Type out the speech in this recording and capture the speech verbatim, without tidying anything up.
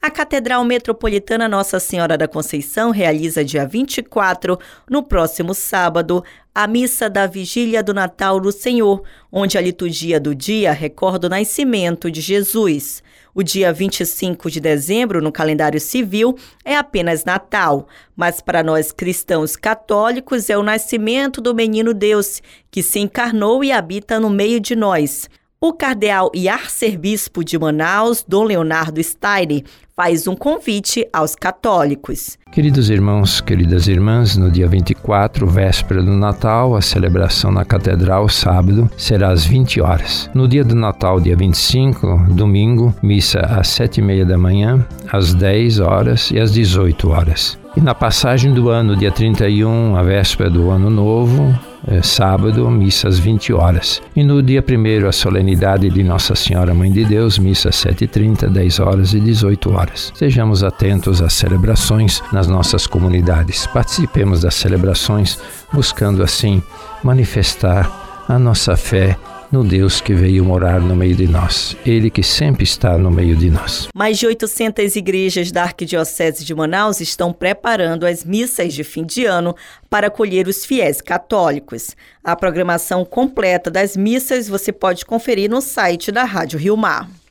A Catedral Metropolitana Nossa Senhora da Conceição realiza dia vinte e quatro, no próximo sábado, a missa da Vigília do Natal do Senhor, onde a liturgia do dia recorda o nascimento de Jesus. O dia vinte e cinco de dezembro, no calendário civil, é apenas Natal, mas para nós cristãos católicos é o nascimento do menino Deus, que se encarnou e habita no meio de nós. O cardeal e arcebispo de Manaus, Dom Leonardo Steiner, faz um convite aos católicos. Queridos irmãos, queridas irmãs, no dia vinte e quatro, véspera do Natal, a celebração na Catedral, sábado, será às vinte horas. No dia do Natal, dia vinte e cinco, domingo, missa às sete e meia da manhã, às dez horas e às dezoito horas. E na passagem do ano, dia trinta e um, a véspera do Ano Novo, é, sábado, missa às vinte horas. E no dia primeiro, a solenidade de Nossa Senhora Mãe de Deus, missa às sete e trinta, dez horas e dezoito horas. Sejamos atentos às celebrações nas nossas comunidades. Participemos das celebrações, buscando assim manifestar a nossa fé no Deus que veio morar no meio de nós, Ele que sempre está no meio de nós. Mais de oitocentas igrejas da Arquidiocese de Manaus estão preparando as missas de fim de ano para acolher os fiéis católicos. A programação completa das missas você pode conferir no site da Rádio Rio Mar.